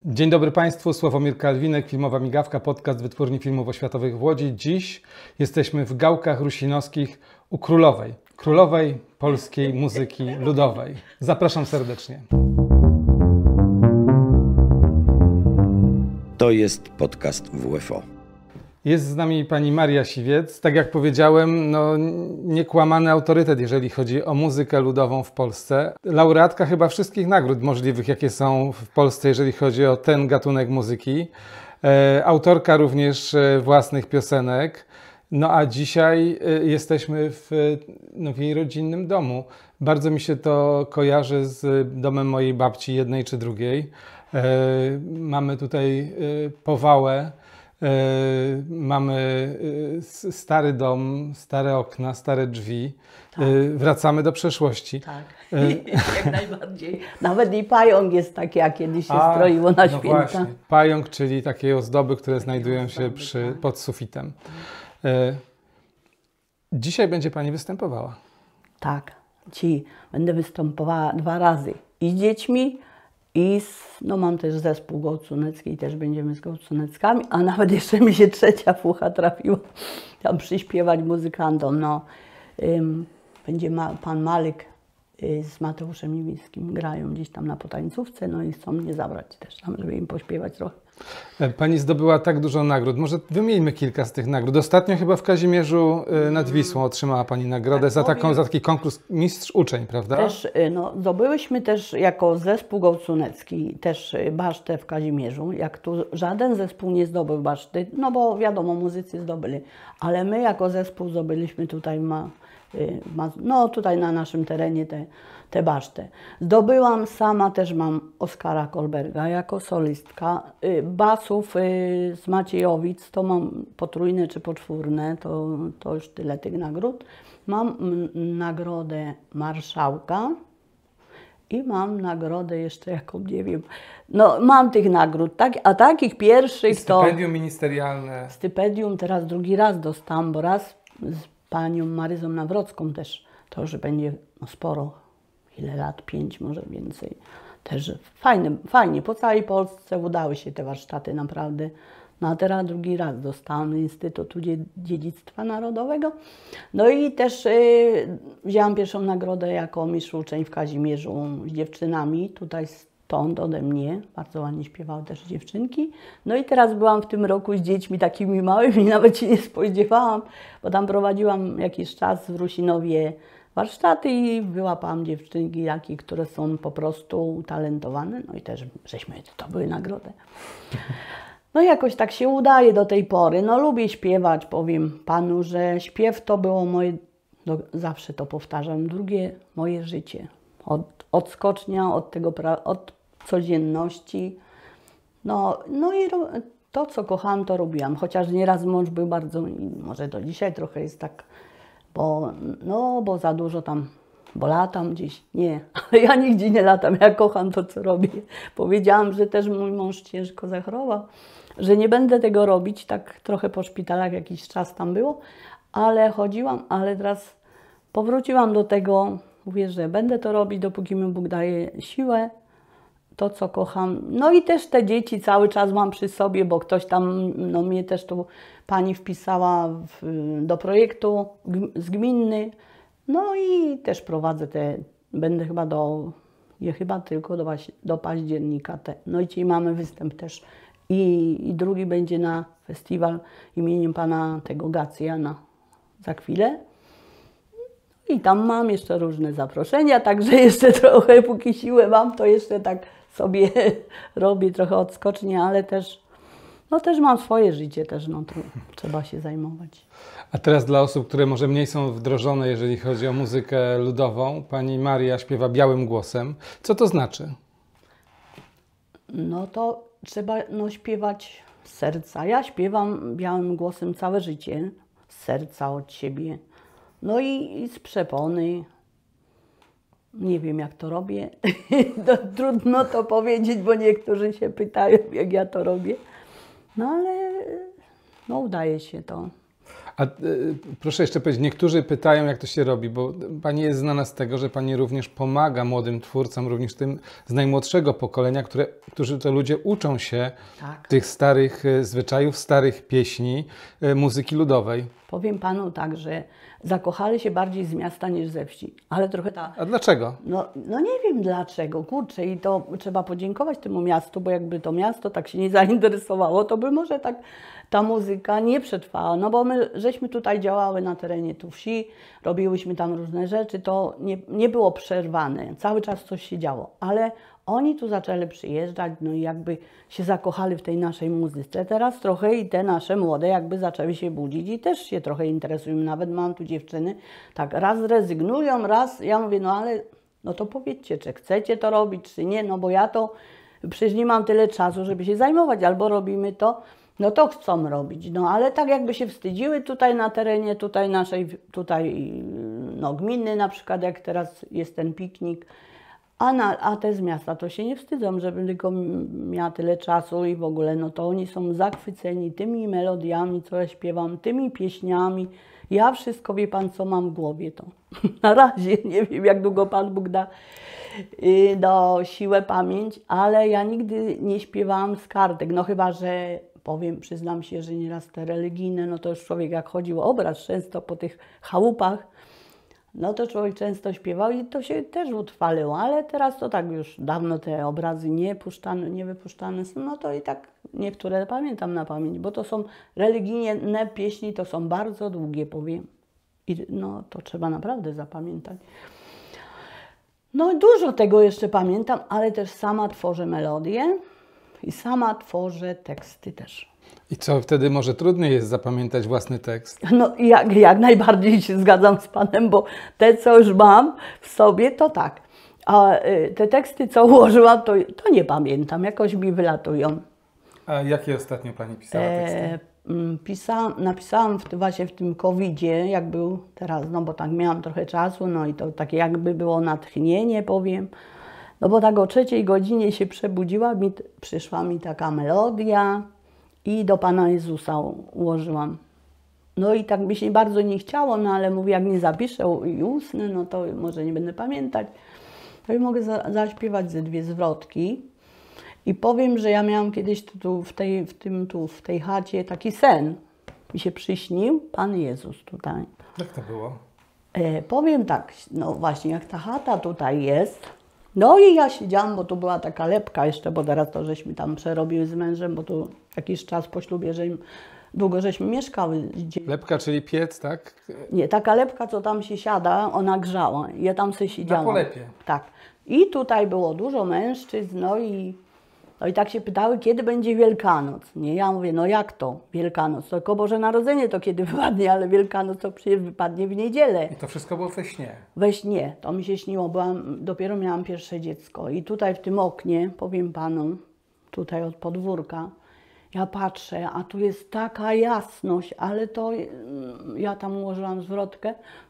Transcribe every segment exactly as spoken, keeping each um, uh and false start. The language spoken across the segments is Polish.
Dzień dobry Państwu, Sławomir Kalwinek, Filmowa Migawka, podcast Wytwórni Filmów Oświatowych w Łodzi. Dziś jesteśmy w Gałkach Rusinowskich u Królowej, Królowej polskiej muzyki ludowej. Zapraszam serdecznie. To jest podcast W F O. Jest z nami pani Maria Siwiec. Tak jak powiedziałem, no, niekłamany autorytet, jeżeli chodzi o muzykę ludową w Polsce. Laureatka chyba wszystkich nagród możliwych, jakie są w Polsce, jeżeli chodzi o ten gatunek muzyki. E, autorka również e, własnych piosenek. No a dzisiaj e, jesteśmy w, no, w jej rodzinnym domu. Bardzo mi się to kojarzy z domem mojej babci, jednej czy drugiej. E, mamy tutaj e, powałę. Yy, mamy yy, stary dom, stare okna, stare drzwi. Tak. Yy, wracamy do przeszłości. Tak, yy. jak najbardziej. Nawet i pająk jest taki, jak kiedyś się A, stroiło na no święta. Właśnie. Pająk, czyli takie ozdoby, które takie znajdują ozdoby, się przy, tak. pod sufitem. Yy. Dzisiaj będzie Pani występowała. Tak, ci będę występowała dwa razy. I z dziećmi, i z, no mam też zespół Gołcunecki i też będziemy z Gołcuneckami, a nawet jeszcze mi się trzecia fucha trafiła, tam przyśpiewać muzykantom. No, ym, będzie ma, pan Malyk y, z Mateuszem Niemieckim grają gdzieś tam na potańcówce, no i chcą mnie zabrać też tam, żeby im pośpiewać trochę. Pani zdobyła tak dużo nagród. Może wymieńmy kilka z tych nagród. Ostatnio chyba w Kazimierzu nad Wisłą otrzymała Pani nagrodę tak, za, taką, za taki konkurs Mistrz Uczeń, prawda? Też, no, zdobyłyśmy też jako zespół Gołcunecki też basztę w Kazimierzu. Jak tu żaden zespół nie zdobył baszty, no bo wiadomo, muzycy zdobyli. Ale my jako zespół zdobyliśmy tutaj, ma, ma, no, tutaj na naszym terenie te tę basztę. Zdobyłam sama, też mam Oskara Kolberga jako solistka. Basów z Maciejowic, to mam potrójne czy poczwórne, to, to już tyle tych nagród. Mam nagrodę marszałka i mam nagrodę jeszcze jaką, nie wiem. No mam tych nagród, tak, a takich pierwszych to... Stypendium ministerialne. Stypendium teraz drugi raz dostałam, bo raz z panią Maryzą Nawrocką też, to już będzie no, sporo. Ile lat? Pięć, może więcej. Też fajne, fajnie. Po całej Polsce udały się te warsztaty naprawdę. No a teraz drugi raz dostałam Instytutu Dziedzictwa Narodowego. No i też y, wzięłam pierwszą nagrodę jako mistrz uczeń w Kazimierzu z dziewczynami. Tutaj stąd ode mnie. Bardzo ładnie śpiewały też dziewczynki. No i teraz byłam w tym roku z dziećmi takimi małymi, nawet się nie spodziewałam, bo tam prowadziłam jakiś czas w Rusinowie warsztaty i wyłapałam dziewczynki, jakie, które są po prostu utalentowane. No i też żeśmy to były nagrody. No jakoś tak się udaje do tej pory. No lubię śpiewać, powiem Panu, że śpiew to było moje, no, zawsze to powtarzam, drugie moje życie. Od odskocznia, od tego, od codzienności. No, no i to, co kochałam, to robiłam. Chociaż nieraz mąż był bardzo, może do dzisiaj trochę jest tak, Bo, no, bo za dużo tam, bo latam gdzieś, nie, ale ja nigdzie nie latam, ja kocham to, co robię. Powiedziałam, że też mój mąż ciężko zachorował, że nie będę tego robić, tak trochę po szpitalach jakiś czas tam było, ale chodziłam, ale teraz powróciłam do tego, mówię, że będę to robić, dopóki mi Bóg daje siłę, to, co kocham. No i też te dzieci cały czas mam przy sobie, bo ktoś tam, no mnie też tu pani wpisała w, do projektu z gminny. No i też prowadzę te, będę chyba do, je chyba tylko do, do października. Te. No i dzisiaj mamy występ też. I, I drugi będzie na festiwal imieniem pana tego Gacjana za chwilę. I tam mam jeszcze różne zaproszenia, także jeszcze trochę, póki siłę mam, to jeszcze tak sobie robię trochę odskocznie, ale też, no też mam swoje życie, też no, to trzeba się zajmować. A teraz dla osób, które może mniej są wdrożone, jeżeli chodzi o muzykę ludową, pani Maria śpiewa białym głosem. Co to znaczy? No to trzeba no, śpiewać z serca. Ja śpiewam białym głosem całe życie, z serca od siebie. No i, i z przepony. Nie wiem, jak to robię. To trudno to powiedzieć, bo niektórzy się pytają, jak ja to robię. No ale no, udaje się to. A y, proszę jeszcze powiedzieć, niektórzy pytają, jak to się robi, bo Pani jest znana z tego, że Pani również pomaga młodym twórcom, również tym z najmłodszego pokolenia, które, którzy to ludzie uczą się Tak. tych starych y, zwyczajów, starych pieśni, y, muzyki ludowej. Powiem panu tak, że zakochali się bardziej z miasta niż ze wsi, ale trochę ta... A dlaczego? No, no nie wiem dlaczego, kurczę, i to trzeba podziękować temu miastu, bo jakby to miasto tak się nie zainteresowało, to by może tak ta muzyka nie przetrwała, no bo my żeśmy tutaj działały na terenie tu wsi, robiłyśmy tam różne rzeczy, to nie, nie było przerwane, cały czas coś się działo, ale oni tu zaczęli przyjeżdżać, no i jakby się zakochali w tej naszej muzyce. Teraz trochę i te nasze młode jakby zaczęły się budzić i też się trochę interesują. Nawet mam tu dziewczyny, tak raz rezygnują, raz, ja mówię, no ale no to powiedzcie, czy chcecie to robić, czy nie, no bo ja to przecież nie mam tyle czasu, żeby się zajmować, albo robimy to, no to chcą robić. No ale tak jakby się wstydziły tutaj na terenie, tutaj naszej, tutaj no gminy na przykład, jak teraz jest ten piknik, A, na, a te z miasta to się nie wstydzą, żebym tylko miała tyle czasu i w ogóle, no to oni są zachwyceni tymi melodiami, co ja śpiewam, tymi pieśniami. Ja wszystko, wie pan, co mam w głowie, to na razie, nie wiem, jak długo Pan Bóg da yy, do siłę, pamięć, ale ja nigdy nie śpiewałam z kartek, no chyba, że powiem, przyznam się, że nieraz te religijne, no to już człowiek jak chodził obraz często po tych chałupach, no to człowiek często śpiewał i to się też utrwaliło, ale teraz to tak już dawno te obrazy nie puszczane, nie wypuszczane są, no to i tak niektóre pamiętam na pamięć, bo to są religijne pieśni, to są bardzo długie, powiem. I no to trzeba naprawdę zapamiętać. No dużo tego jeszcze pamiętam, ale też sama tworzę melodię i sama tworzę teksty też. I co, wtedy może trudniej jest zapamiętać własny tekst? No jak, jak najbardziej się zgadzam z Panem, bo te, co już mam w sobie, to tak. A y, te teksty, co ułożyłam, to, to nie pamiętam, jakoś mi wylatują. A jakie ostatnio Pani pisała teksty? E, m, pisa, napisałam w, właśnie w tym kowidzie, jak był teraz, no bo tak miałam trochę czasu, no i to takie jakby było natchnienie, powiem. No bo tak o trzeciej godzinie się przebudziła, mi, przyszła mi taka melodia i do Pana Jezusa ułożyłam. No i tak mi się bardzo nie chciało, no ale mówię, jak nie zapiszę i usnę, no to może nie będę pamiętać. To i mogę za, zaśpiewać ze dwie zwrotki. I powiem, że ja miałam kiedyś tu w tej, w tym, tu, w tej chacie taki sen. Mi się przyśnił Pan Jezus tutaj. Jak to było? E, powiem tak, no właśnie jak ta chata tutaj jest, no i ja siedziałam, bo tu była taka lepka jeszcze, bo teraz to żeśmy tam przerobiły z mężem, bo tu jakiś czas po ślubie, że długo żeśmy mieszkały. Lepka, czyli piec, tak? Nie, taka lepka, co tam się siada, ona grzała. Ja tam sobie siedziałam. Na polepie. Tak. I tutaj było dużo mężczyzn, no i, no i tak się pytały, kiedy będzie Wielkanoc. Nie, ja mówię, no jak to Wielkanoc? To tylko Boże Narodzenie to kiedy wypadnie, ale Wielkanoc to przecież wypadnie w niedzielę. I to wszystko było we śnie? We śnie, to mi się śniło, byłam, dopiero miałam pierwsze dziecko. I tutaj w tym oknie, powiem Panu, tutaj od podwórka, ja patrzę, a tu jest taka jasność, ale to, ja tam ułożyłam zwrotkę,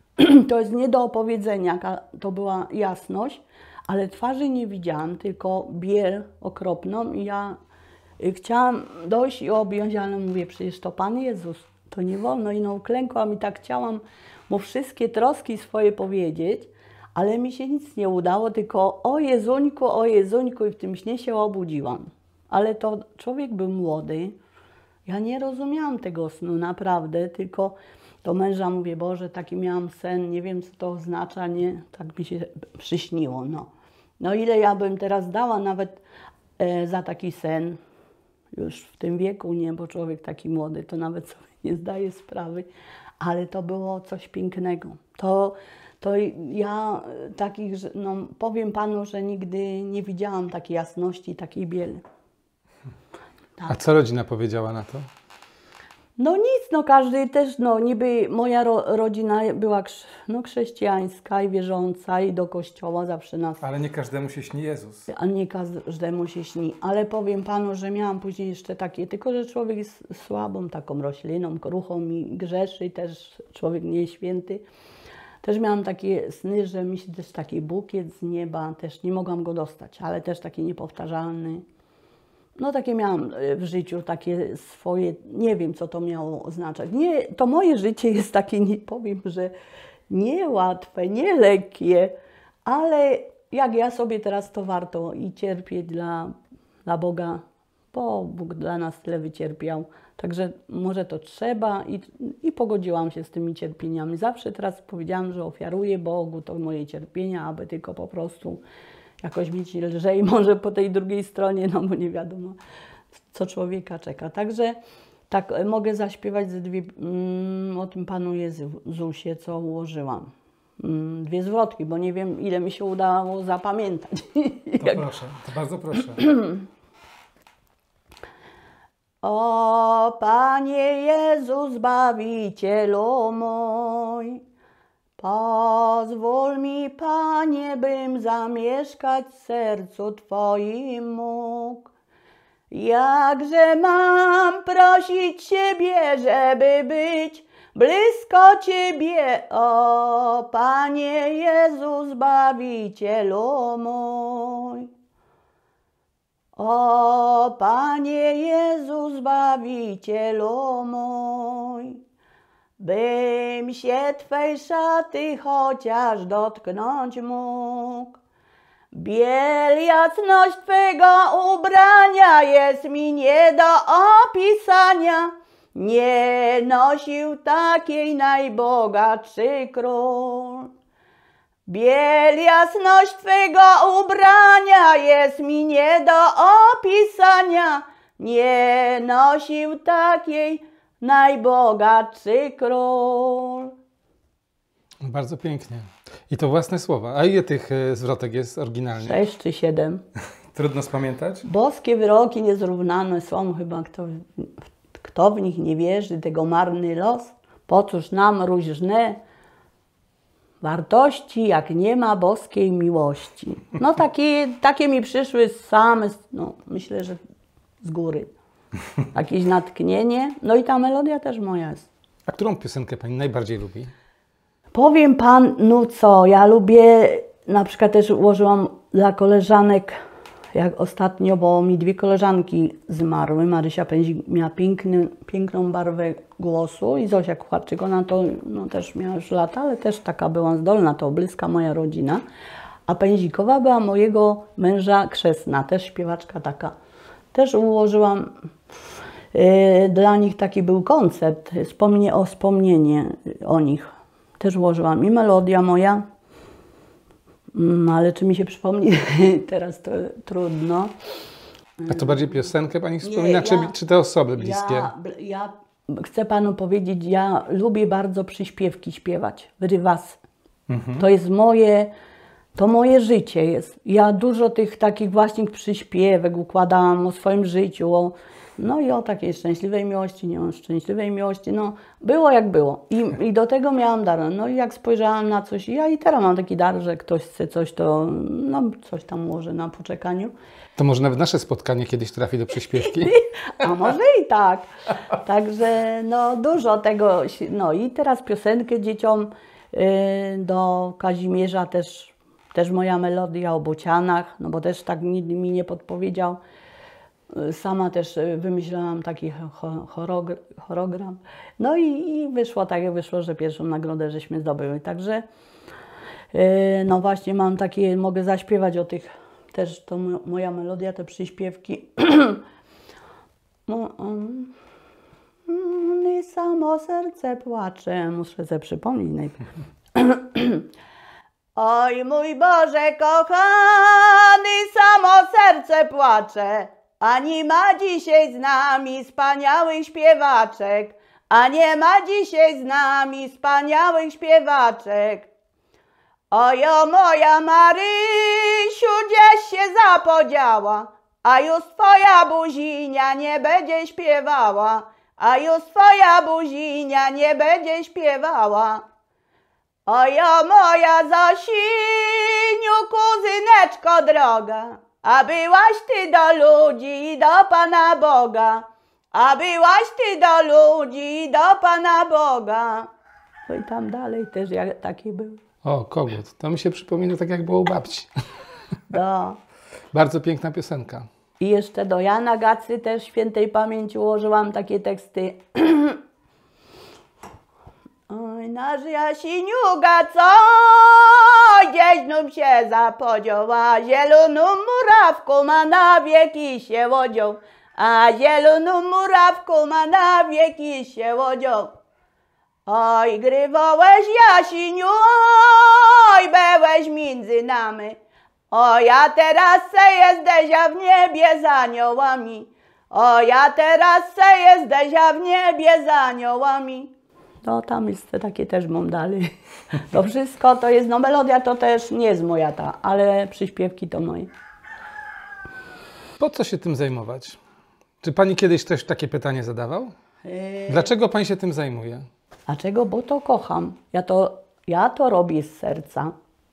to jest nie do opowiedzenia, jaka to była jasność, ale twarzy nie widziałam, tylko biel okropną i ja chciałam dojść i objąć, ale mówię, przecież to Pan Jezus, to nie wolno. I no uklękłam i tak chciałam mu wszystkie troski swoje powiedzieć, ale mi się nic nie udało, tylko o Jezuńku, o Jezuńku i w tym śnie się obudziłam. Ale to człowiek był młody, ja nie rozumiałam tego snu naprawdę, tylko do męża mówię, Boże, taki miałam sen, nie wiem co to oznacza, nie, tak mi się przyśniło, no. No ile ja bym teraz dała nawet e, za taki sen, już w tym wieku, nie, bo człowiek taki młody to nawet sobie nie zdaje sprawy, ale to było coś pięknego. To, to ja takich, no powiem Panu, że nigdy nie widziałam takiej jasności, takiej bieli. Tak. A co rodzina powiedziała na to? No nic, no każdy też, no niby moja ro, rodzina była no, chrześcijańska i wierząca i do kościoła zawsze nas... Ale nie każdemu się śni Jezus. A nie każdemu się śni, ale powiem Panu, że miałam później jeszcze takie, tylko że człowiek jest słabą taką rośliną, kruchą i grzeszy, i też człowiek nie jest święty. Też miałam takie sny, że mi się też taki bukiet z nieba, też nie mogłam go dostać, ale też taki niepowtarzalny. no takie miałam w życiu, takie swoje, nie wiem co to miało oznaczać. Nie, to moje życie jest takie, nie powiem, że niełatwe, nie lekkie, ale jak ja sobie teraz to warto i cierpię dla, dla Boga, bo Bóg dla nas tyle wycierpiał. Także może to trzeba i, i pogodziłam się z tymi cierpieniami. Zawsze teraz powiedziałam, że ofiaruję Bogu to moje cierpienia, aby tylko po prostu jakoś mieć lżej może po tej drugiej stronie, no bo nie wiadomo, co człowieka czeka. Także tak mogę zaśpiewać ze dwie, mm, o tym Panu Jezusie, co ułożyłam. Mm, dwie zwrotki, bo nie wiem, ile mi się udało zapamiętać. To Jak... proszę, to bardzo proszę. O Panie Jezu, Zbawicielu mój, pozwól mi, Panie, bym zamieszkać w sercu Twoim mógł. Jakże mam prosić Ciebie, żeby być blisko Ciebie, o Panie Jezu, Zbawicielu mój. O Panie Jezu, Zbawicielu mój, bym się Twej szaty chociaż dotknąć mógł. Biel jasność Twego ubrania jest mi nie do opisania, nie nosił takiej najbogatszy król. Biel jasność Twego ubrania jest mi nie do opisania, nie nosił takiej najbogatszy król. Bardzo pięknie. I to własne słowa. A ile tych zwrotek jest oryginalnie? Sześć czy siedem. Trudno spamiętać? Boskie wyroki niezrównane są, chyba kto, kto w nich nie wierzy, tego marny los. Po cóż nam różne wartości, jak nie ma boskiej miłości. No takie, takie mi przyszły same, no myślę, że z góry. Jakieś natchnienie. No i ta melodia też moja jest. A którą piosenkę Pani najbardziej lubi? Powiem Panu co, ja lubię, na przykład też ułożyłam dla koleżanek, jak ostatnio, bo mi dwie koleżanki zmarły. Marysia Pędzik miała piękny, piękną barwę głosu i Zosia Kucharczyk, ona to no, też miała już lata, ale też taka była zdolna, to bliska moja rodzina. A Pędzikowa była mojego męża krzesna, też śpiewaczka taka. Też ułożyłam, yy, dla nich taki był koncert, wspomnie, o wspomnienie o nich. Też ułożyłam i melodia moja, ale czy mi się przypomni, teraz to trudno. A to bardziej piosenkę Pani wspomina, Nie, czy, ja, czy te osoby bliskie? Ja, ja chcę Panu powiedzieć, ja lubię bardzo przyśpiewki śpiewać, rywasy. Mhm. To jest moje, to moje życie jest. Ja dużo tych takich właśnie przyśpiewek układałam o swoim życiu, o, no i o takiej szczęśliwej miłości, nie o szczęśliwej miłości, no było jak było. I, i do tego miałam dar. No i jak spojrzałam na coś, ja i teraz mam taki dar, że ktoś chce coś, to no coś tam ułożę na poczekaniu. To może nawet nasze spotkanie kiedyś trafi do przyśpiewki? A może i tak. Także no dużo tego, no i teraz piosenkę dzieciom yy, do Kazimierza też, też moja melodia o bocianach, no bo też tak nikt mi nie podpowiedział. Sama też wymyślałam taki choreogram. No i, i wyszło tak, jak wyszło, że pierwszą nagrodę żeśmy zdobyły. Także yy, no właśnie mam takie, mogę zaśpiewać o tych, też to moja melodia, te przyśpiewki. I samo serce płacze, muszę sobie przypomnieć najpierw. Oj mój Boże kochany, samo serce płacze, a nie ma dzisiaj z nami wspaniałych śpiewaczek, a nie ma dzisiaj z nami wspaniałych śpiewaczek. Ojo moja Marysiu, gdzieś się zapodziała, a już twoja buzinia nie będzie śpiewała, a już twoja buzinia nie będzie śpiewała. Ojo moja Zosiniu, kuzyneczko droga, a byłaś ty do ludzi i do Pana Boga, a byłaś ty do ludzi i do Pana Boga. No i tam dalej też jak, takie były. O, kogut. To mi się przypomina tak, jak było u babci. No. Bardzo piękna piosenka. I jeszcze do Jana Gacy też świętej pamięci ułożyłam takie teksty. Oj, nasz Jasiniuga, co gdzieś znów się zapodziała, zieloną murawką ma na wieki się łodzią, a zieloną murawką ma na wieki się łodzią. Oj, grywałeś Jasiniu, oj, byłeś między nami, o ja teraz se jesteś, a w niebie za aniołami, o ja teraz se jesteś, a w niebie za aniołami. No tam jest takie też mam dalej. To wszystko to jest, no melodia to też nie jest moja ta, ale przyśpiewki to moje. Po co się tym zajmować? Czy pani kiedyś też takie pytanie zadawał? Dlaczego pani się tym zajmuje? Dlaczego? Bo to kocham. Ja to, ja to robię z serca.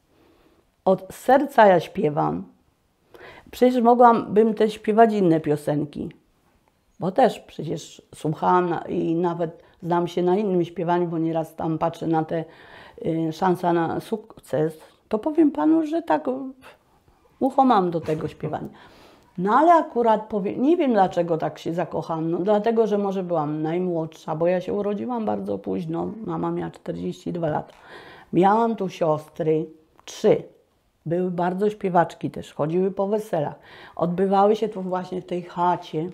Od serca ja śpiewam. Przecież mogłabym też śpiewać inne piosenki. Bo też przecież słuchałam na, i nawet znam się na innym śpiewaniu, bo nieraz tam patrzę na te y, szansa na sukces. To powiem panu, że tak ucho mam do tego śpiewania. No ale akurat powiem, nie wiem dlaczego tak się zakochałam. No dlatego, że może byłam najmłodsza, bo ja się urodziłam bardzo późno. Mama miała czterdzieści dwa lata. Miałam tu siostry, trzy. Były bardzo śpiewaczki też, chodziły po weselach. Odbywały się tu właśnie w tej chacie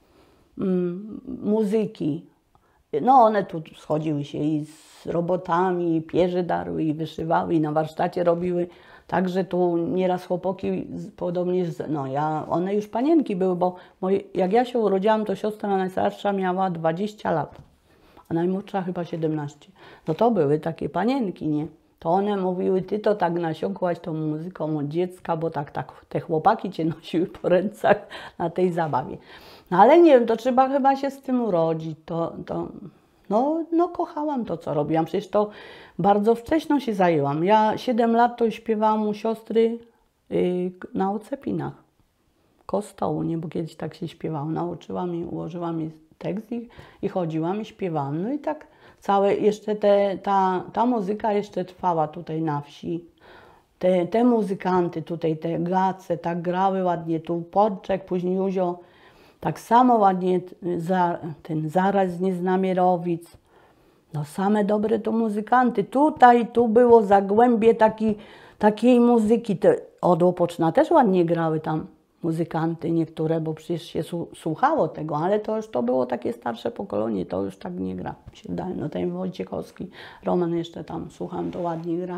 mm, muzyki. No one tu schodziły się i z robotami, i pierze darły, i wyszywały, i na warsztacie robiły. Także tu nieraz chłopaki podobnie, no ja, one już panienki były, bo moje, jak ja się urodziłam, to siostra najstarsza miała dwadzieścia lat, a najmłodsza chyba siedemnaście. No to były takie panienki, nie? To one mówiły, ty to tak nasiąkłaś tą muzyką od dziecka, bo tak, tak, te chłopaki cię nosiły po rękach na tej zabawie. No ale nie wiem, to trzeba chyba się z tym urodzić, to, to no, no kochałam to, co robiłam. Przecież to bardzo wcześnie się zajęłam. Ja siedem lat to śpiewałam u siostry yy, na ocepinach, kostołu, nie, bo kiedyś tak się śpiewało. Nauczyłam i ułożyłam mi tekst i, i chodziłam i śpiewałam. No i tak całe, jeszcze te, ta, ta muzyka jeszcze trwała tutaj na wsi. Te, te muzykanty tutaj, te gace, tak grały ładnie, tu Porczek, później Józio, tak samo ładnie za, ten Zaraz z Nieznamierowic. No same dobre to muzykanty. Tutaj, tu było Zagłębie taki, takiej muzyki. Te, od Łopoczna też ładnie grały tam muzykanty niektóre, bo przecież się słuchało tego, ale to już to było takie starsze pokolenie, to już tak nie gra, się wydaje. No ten Wojciechowski, Roman jeszcze tam, słucham, to ładnie gra.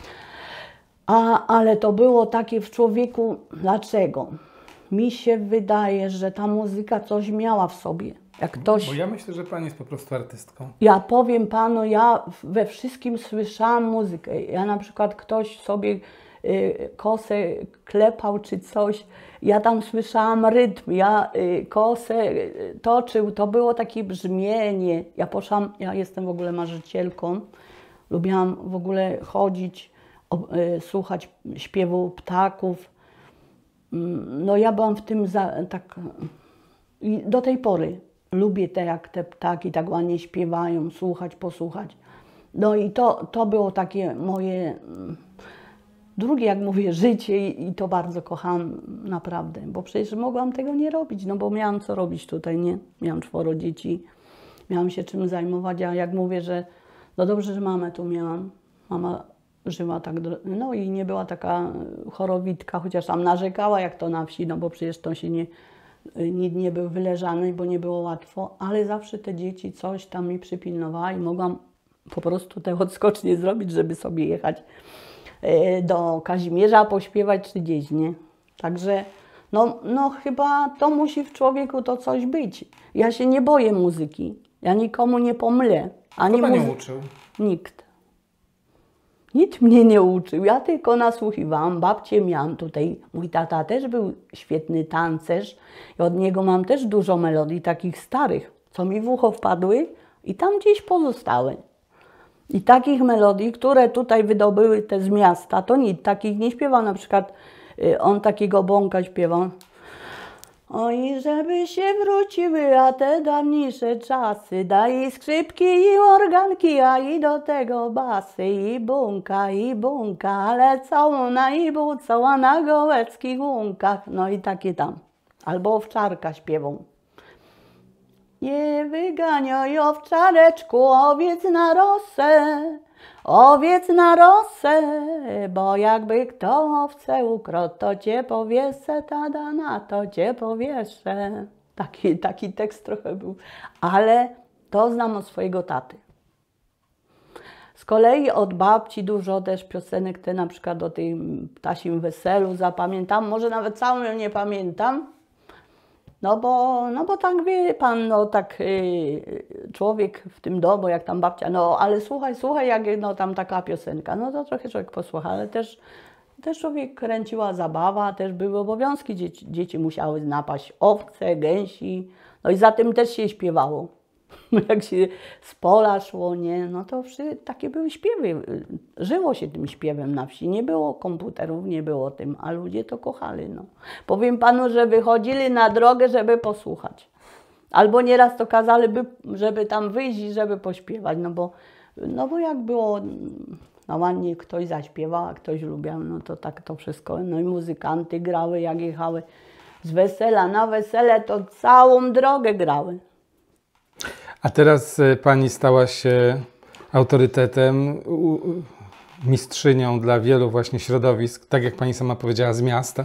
A, ale to było takie w człowieku, dlaczego? Mi się wydaje, że ta muzyka coś miała w sobie. Jak ktoś... Bo ja myślę, że pani jest po prostu artystką. Ja powiem panu, ja we wszystkim słyszałam muzykę. Ja na przykład ktoś sobie y, kosę klepał czy coś, ja tam słyszałam rytm, ja y, kosę y, toczył, to było takie brzmienie. Ja poszłam, ja jestem w ogóle marzycielką, lubiłam w ogóle chodzić, o, y, słuchać śpiewu ptaków. No ja byłam w tym za, tak i do tej pory lubię te, jak te ptaki tak ładnie śpiewają, słuchać, posłuchać. No i to, to było takie moje drugie, jak mówię, życie i, i to bardzo kocham naprawdę, bo przecież mogłam tego nie robić, no bo miałam co robić tutaj, nie? Miałam czworo dzieci, miałam się czym zajmować, a jak mówię, że no dobrze, że mamę tu miałam, mama żyła tak, no i nie była taka chorowitka, chociaż tam narzekała jak to na wsi, no bo przecież to się nie, nikt nie był wyleżany, bo nie było łatwo, ale zawsze te dzieci coś tam mi przypilnowała i mogłam po prostu te odskocznie zrobić, żeby sobie jechać do Kazimierza, pośpiewać czy gdzieś, nie? Także no, no chyba to musi w człowieku to coś być. Ja się nie boję muzyki, ja nikomu nie pomylę. Kto panią uczył? Nikt. Nikt mnie nie uczył, ja tylko nasłuchiwałam, babcię miałam tutaj, mój tata też był świetny tancerz i od niego mam też dużo melodii takich starych, co mi w ucho wpadły i tam gdzieś pozostały. I takich melodii, które tutaj wydobyły te z miasta, to nic, takich nie śpiewał, na przykład on takiego bąka śpiewał. Oj, żeby się wróciły, a te dawniejsze czasy, daj skrzypki i organki, a i do tego basy, i bunka, i bunka, ale cała na ibu, cała na gołeckich łąkach, no i takie tam. Albo owczarka śpiewą. Nie wyganiaj owczareczku owiec na rosę, owiec na rosę, bo jakby kto owce ukradł, to cię powiesę, tada na to cię powieszę. Taki, taki tekst trochę był, ale to znam od swojego taty. Z kolei od babci dużo też piosenek, te na przykład o tym ptasim weselu zapamiętam, może nawet całą ją nie pamiętam, no bo, no bo tak wie pan, no tak yy, człowiek w tym domu, jak tam babcia, no ale słuchaj, słuchaj, jak no tam taka piosenka, no to trochę człowiek posłucha, ale też, też człowiek kręciła zabawa, też były obowiązki, dzieci, dzieci musiały napaść owce, gęsi, no i za tym też się śpiewało. Jak się z pola szło, nie, no to wszy, takie były śpiewy, żyło się tym śpiewem na wsi, nie było komputerów, nie było tym, a ludzie to kochali, no. Powiem panu, że wychodzili na drogę, żeby posłuchać, albo nieraz to kazali, by, żeby tam wyjść i żeby pośpiewać, no bo, no bo jak było, no ładnie ktoś zaśpiewał, a ktoś lubiał, no to tak to wszystko, no i muzykanty grały, jak jechały z wesela na wesele, to całą drogę grały. A teraz pani stała się autorytetem, mistrzynią dla wielu właśnie środowisk, tak jak pani sama powiedziała, z miasta.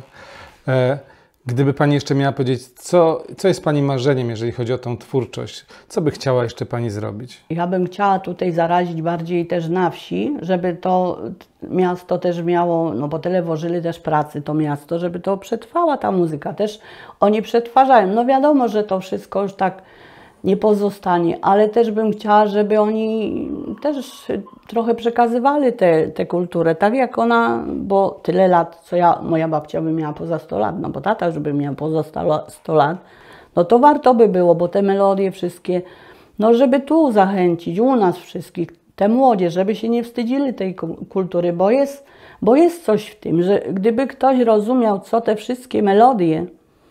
Gdyby pani jeszcze miała powiedzieć, co, co jest pani marzeniem, jeżeli chodzi o tą twórczość, co by chciała jeszcze pani zrobić? Ja bym chciała tutaj zarazić bardziej też na wsi, żeby to miasto też miało, no bo tyle włożyli też pracy to miasto, żeby to przetrwała ta muzyka. Też oni przetwarzają, no wiadomo, że to wszystko już tak nie pozostanie, ale też bym chciała, żeby oni też trochę przekazywali tę kulturę, tak jak ona, bo tyle lat, co ja, moja babcia by miała poza sto lat, no bo tata już by miał poza sto lat, no to warto by było, bo te melodie wszystkie, no żeby tu zachęcić, u nas wszystkich, te młodzież, żeby się nie wstydzili tej kultury, bo jest, bo jest coś w tym, że gdyby ktoś rozumiał, co te wszystkie melodie,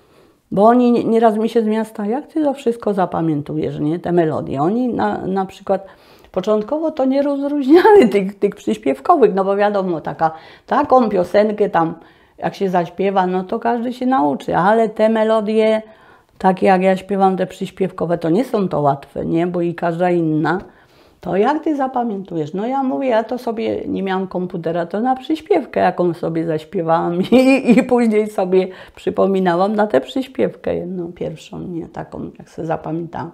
bo oni nieraz mi się z miasta, jak ty to wszystko zapamiętujesz, nie, te melodie. Oni na, na przykład początkowo to nie rozróżniali tych, tych przyśpiewkowych, no bo wiadomo, taka, taką piosenkę tam, jak się zaśpiewa, no to każdy się nauczy, ale te melodie, takie jak ja śpiewam, te przyśpiewkowe, to nie są to łatwe, nie, bo i każda inna. To jak ty zapamiętujesz? No ja mówię, ja to sobie nie miałam komputera, to na przyśpiewkę, jaką sobie zaśpiewałam i, i później sobie przypominałam na tę przyśpiewkę jedną, pierwszą, nie taką, jak sobie zapamiętałam.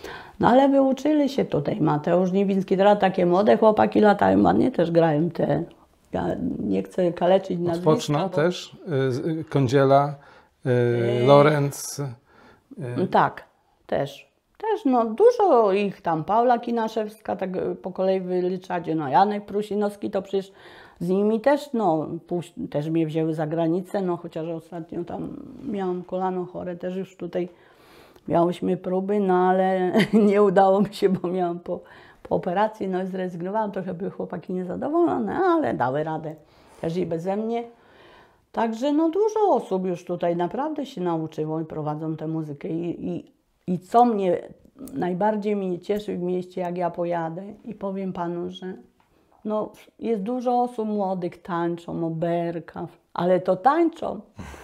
No ale wyuczyli się tutaj, Mateusz Niwiński, teraz takie młode chłopaki latają, ładnie też grają te, ja nie chcę kaleczyć nazwiska. Odpoczno bo... też, y, Kądziela, y, Lorenz. Y... Tak, też. Też no dużo ich tam, Paula Kinaszewska, tak po kolei wyliczacie, no Janek Prusinowski, to przecież z nimi też, no też mnie wzięły za granicę, no chociaż ostatnio tam miałam kolano chore, też już tutaj miałyśmy próby, no ale nie udało mi się, bo miałam po, po operacji, no i zrezygnowałam, trochę były chłopaki niezadowolone, ale dały radę, też i beze mnie. Także no dużo osób już tutaj naprawdę się nauczyło i prowadzą tę muzykę i, i I co mnie najbardziej mnie cieszy w mieście, jak ja pojadę i powiem panu, że no, jest dużo osób młodych, tańczą, oberka, ale to tańczą.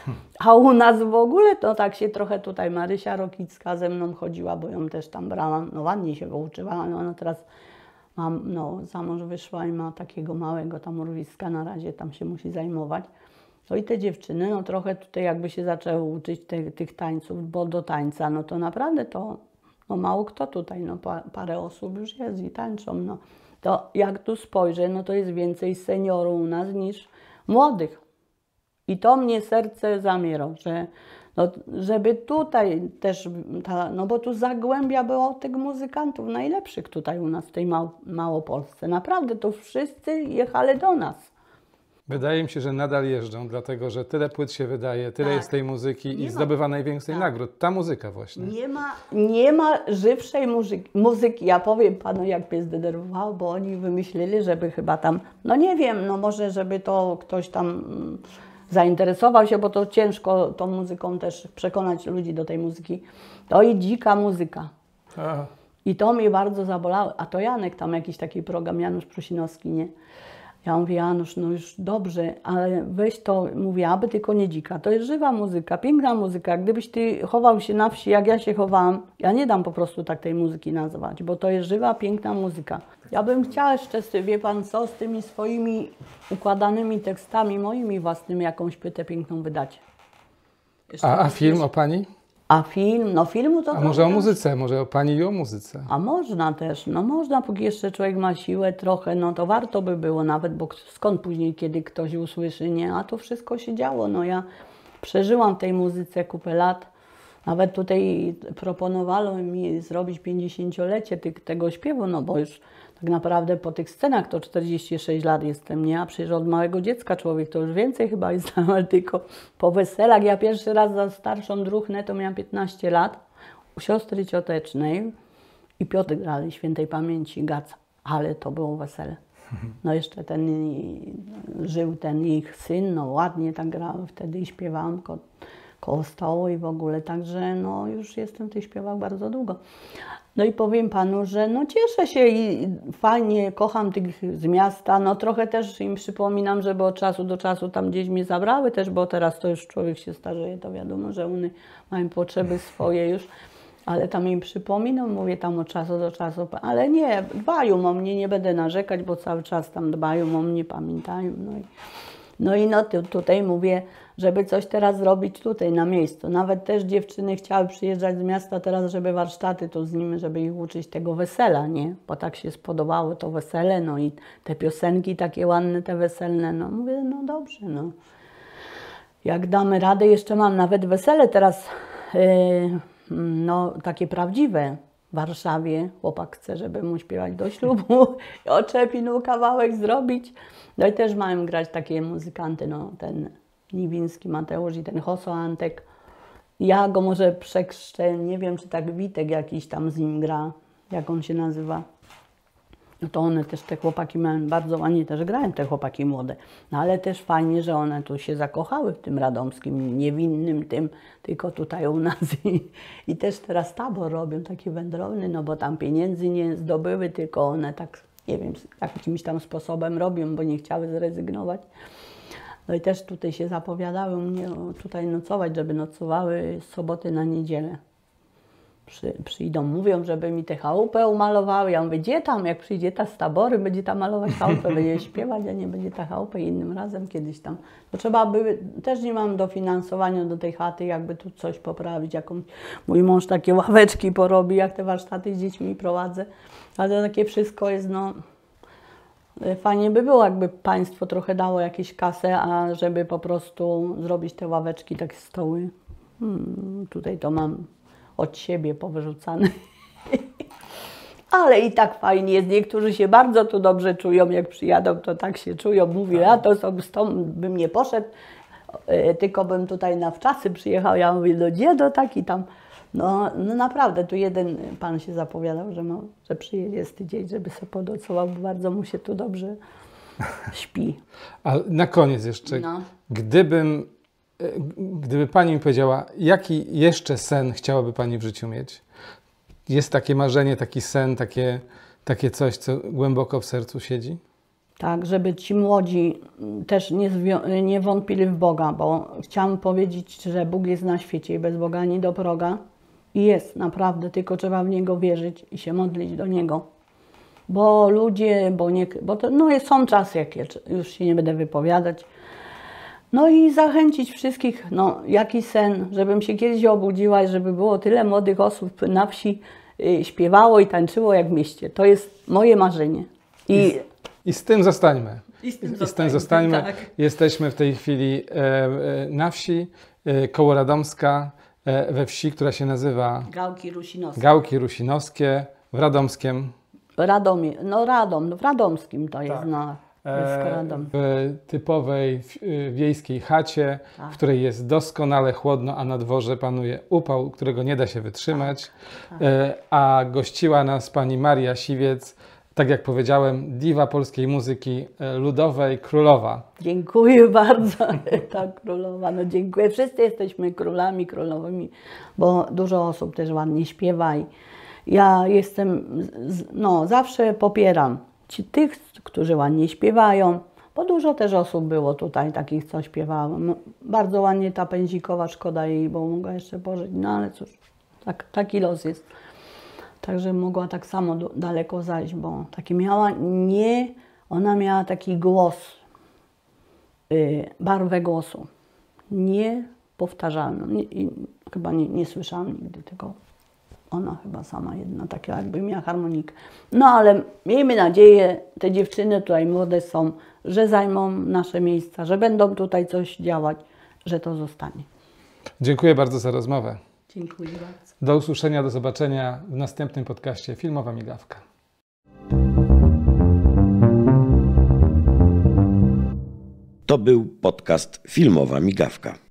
A u nas w ogóle to tak się trochę tutaj Marysia Rokicka ze mną chodziła, bo ją też tam brałam, no ładnie się pouczyła, no ona teraz mam, no, za mąż wyszła i ma takiego małego tam urwiska, na razie tam się musi zajmować. No i te dziewczyny, no trochę tutaj jakby się zaczęły uczyć te, tych tańców, bo do tańca, no to naprawdę to, no mało kto tutaj, no pa, parę osób już jest i tańczą, no. To jak tu spojrzę, no to jest więcej seniorów u nas niż młodych. I to mnie serce zamiera, że no, żeby tutaj też, ta, no bo tu Zagłębia było tych muzykantów najlepszych tutaj u nas w tej Mał Małopolsce. Naprawdę, to wszyscy jechali do nas. Wydaje mi się, że nadal jeżdżą, dlatego że tyle płyt się wydaje, tyle tak. jest tej muzyki nie i ma... zdobywa najwięcej tak. nagród. Ta muzyka właśnie. Nie ma, nie ma żywszej muzyki, muzyki. Ja powiem panu, jak mnie zdenerwowało, bo oni wymyślili, żeby chyba tam, no nie wiem, no może żeby to ktoś tam zainteresował się, bo to ciężko tą muzyką też przekonać ludzi do tej muzyki. To i dzika muzyka. Aha. I to mnie bardzo zabolało. A to Janek tam jakiś taki program, Janusz Prusinowski, nie? Ja mówię, Janusz, no już dobrze, ale weź to, mówię, aby tylko nie dzika. To jest żywa muzyka, piękna muzyka. Gdybyś ty chował się na wsi, jak ja się chowałam, ja nie dam po prostu tak tej muzyki nazwać, bo to jest żywa, piękna muzyka. Ja bym chciała jeszcze, wie pan co, z tymi swoimi układanymi tekstami, moimi własnymi, jakąś płytę piękną wydać. Jeszcze A, a film o pani? A film, no filmu to... A może o muzyce, może o pani i o muzyce? A można też, no można, póki jeszcze człowiek ma siłę trochę, no to warto by było nawet, bo skąd później, kiedy ktoś usłyszy, nie? A to wszystko się działo, no ja przeżyłam w tej muzyce kupę lat. Nawet tutaj proponowano mi zrobić pięćdziesięciolecie tego śpiewu, no bo już tak naprawdę po tych scenach to czterdzieści sześć lat jestem, nie? A przecież od małego dziecka człowiek to już więcej chyba jest, ale tylko po weselach. Ja pierwszy raz za starszą druchnę to miałam piętnaście lat u siostry ciotecznej i Piotr grali świętej pamięci Gaca, ale to było wesele. No jeszcze ten żył ten ich syn, no ładnie tak grał wtedy i śpiewałam ko koło stołu i w ogóle, także no już jestem w tych śpiewach bardzo długo. No i powiem panu, że no cieszę się i fajnie, kocham tych z miasta, no trochę też im przypominam, żeby od czasu do czasu tam gdzieś mnie zabrały też, bo teraz to już człowiek się starzeje, to wiadomo, że one mają potrzeby swoje już, ale tam im przypominam, mówię tam od czasu do czasu, ale nie, dbają o mnie, nie będę narzekać, bo cały czas tam dbają o mnie, pamiętają, no i no i no tutaj mówię, żeby coś teraz zrobić tutaj na miejscu. Nawet też dziewczyny chciały przyjeżdżać z miasta teraz, żeby warsztaty tu z nimi, żeby ich uczyć tego wesela, nie? Bo tak się spodobało to wesele, no i te piosenki takie ładne, te weselne, no mówię, no dobrze, no. Jak damy radę, jeszcze mam nawet wesele teraz, yy, no takie prawdziwe. W Warszawie chłopak chce, żeby mu śpiewać do ślubu, oczepinu kawałek zrobić. No i też mają grać takie muzykanty, no ten Niwiński Mateusz i ten Hoso Antek. Ja go może przekrzczę, nie wiem czy tak Witek jakiś tam z nim gra, jak on się nazywa. No to one też, te chłopaki mają bardzo ładnie, też grałem te chłopaki młode. No ale też fajnie, że one tu się zakochały w tym radomskim, niewinnym tym, tylko tutaj u nas. I, i też teraz tabor robią, taki wędrowny, no bo tam pieniędzy nie zdobyły, tylko one tak, nie wiem, jakimś tam sposobem robią, bo nie chciały zrezygnować. No i też tutaj się zapowiadały mnie tutaj nocować, żeby nocowały z soboty na niedzielę. Przy, przyjdą, mówią, żeby mi tę chałupę umalowały. Ja mówię, gdzie tam, jak przyjdzie ta z tabory, będzie tam malować chałupę, będzie śpiewać, a nie będzie ta chałupę innym razem kiedyś tam. To trzeba by, też nie mam dofinansowania do tej chaty, jakby tu coś poprawić, jakąś, mój mąż takie ławeczki porobi, jak te warsztaty z dziećmi prowadzę, ale takie wszystko jest, no, fajnie by było, jakby państwo trochę dało jakieś kasę, a żeby po prostu zrobić te ławeczki, takie stoły. Hmm, tutaj to mam od siebie powyrzucane. Ale i tak fajnie jest. Niektórzy się bardzo tu dobrze czują, jak przyjadą, to tak się czują. Mówię, ja to stąd bym nie poszedł, tylko bym tutaj na wczasy przyjechał. Ja mówię, no gdzie do taki tam. No, no naprawdę, tu jeden pan się zapowiadał, że, no, że przyjedzie z tydzień, żeby sobie podocował, bo bardzo mu się tu dobrze śpi. A na koniec jeszcze, No. gdybym Gdyby Pani mi powiedziała, jaki jeszcze sen chciałaby Pani w życiu mieć? Jest takie marzenie, taki sen, takie, takie coś, co głęboko w sercu siedzi? Tak, żeby ci młodzi też nie, nie wątpili w Boga, bo chciałam powiedzieć, że Bóg jest na świecie i bez Boga ani do proga. I jest naprawdę, tylko trzeba w Niego wierzyć i się modlić do Niego. Bo ludzie, bo nie, bo to, no są czasy jakie, już się nie będę wypowiadać. No i zachęcić wszystkich, no jaki sen, żebym się kiedyś obudziła i żeby było tyle młodych osób na wsi y, śpiewało i tańczyło jak w mieście. To jest moje marzenie. I, I, z, i z tym zostańmy. I z tym, I z tym zostańmy. Tak. Jesteśmy w tej chwili e, e, na wsi, e, koło Radomska, e, we wsi, która się nazywa Gałki Rusinowskie. Gałki Rusinowskie w Radomskiem. Radomie, no Radom, no w Radomskim to jest, Tak. no. W typowej wiejskiej chacie, Tak. w której jest doskonale chłodno, a na dworze panuje upał, którego nie da się wytrzymać. Tak. A gościła nas pani Maria Siwiec, tak jak powiedziałem, diwa polskiej muzyki ludowej, królowa. Dziękuję bardzo, ta królowa, no dziękuję. Wszyscy jesteśmy królami, królowymi, bo dużo osób też ładnie śpiewa i ja jestem, no zawsze popieram ci, tych, którzy ładnie śpiewają, Bo dużo też osób było tutaj takich, co śpiewało. No, bardzo ładnie ta Pędzikowa, szkoda jej, bo mogła jeszcze pożyć, no ale cóż, tak, taki los jest. Także mogła tak samo do, daleko zajść, bo taki miała, nie, ona miała taki głos, yy, barwę głosu, niepowtarzalną. Nie, i, chyba nie, nie słyszałam nigdy tego. Ona chyba sama jedna, taka jakby miała harmonikę. No ale miejmy nadzieję, te dziewczyny tutaj młode są, że zajmą nasze miejsca, że będą tutaj coś działać, że to zostanie. Dziękuję bardzo za rozmowę. Dziękuję bardzo. Do usłyszenia, do zobaczenia w następnym podcaście Filmowa Migawka. To był podcast Filmowa Migawka.